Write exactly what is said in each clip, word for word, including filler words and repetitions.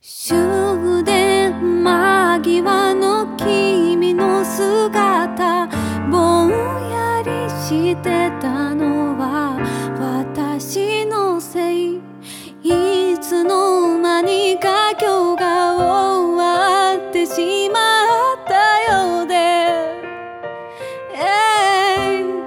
終電間際の君の姿、ぼんやりしてたのは私のせい。いつの間にか今日が終わってしまったようで、えー、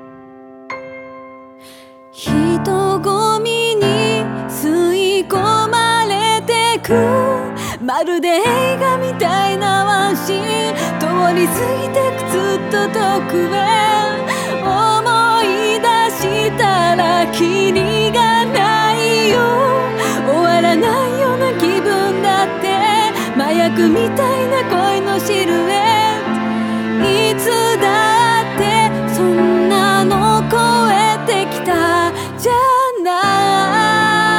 人混みに吸い込まれてく、まるで映画みたいなワンシーン、通り過ぎてくずっと遠くへ。思い出したらキリがないよ、終わらないような気分だって、麻薬みたいな恋のシルエット、いつだってそんなの超えてきたじゃない。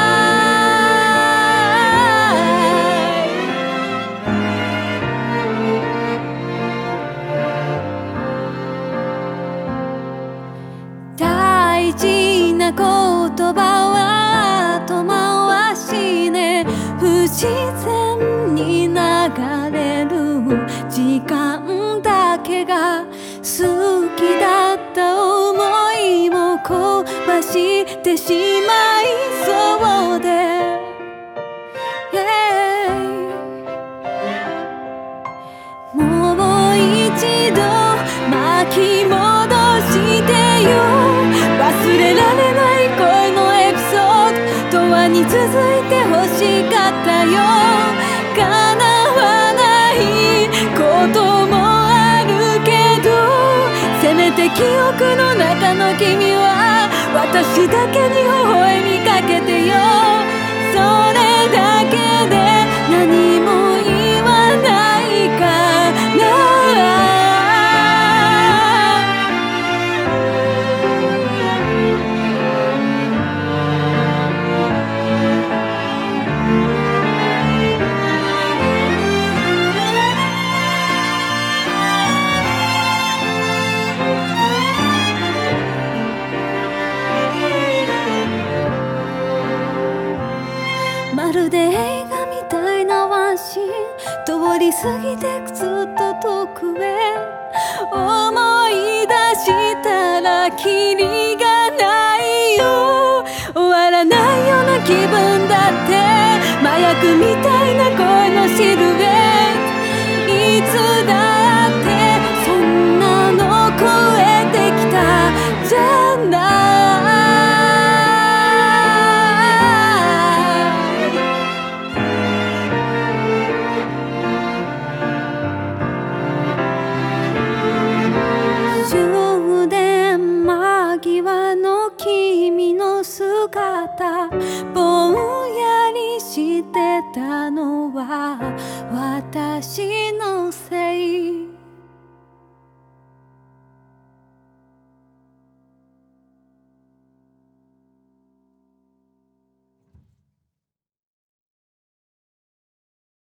大事な言葉は後回しね、不自然に流れる時間だけが好きだった思いを壊してしまいそうで、yeah、もう一度巻き戻してよ、忘れられない恋のエピソード、永遠に続いて欲しかったよ。叶わないこともあるけど、せめて記憶の中の君は私だけに微笑みかけてよ。それだけで何も言わないからまるで映画みたいなワンシーン、通り過ぎてくずっと遠くへ。思い出したらキリがないよ、終わらないような気分だって、麻薬みたいな恋のシルエット、いつだってそんなの超えてきたじゃない。終電間際の君の姿、ぼんやりしてたのは私の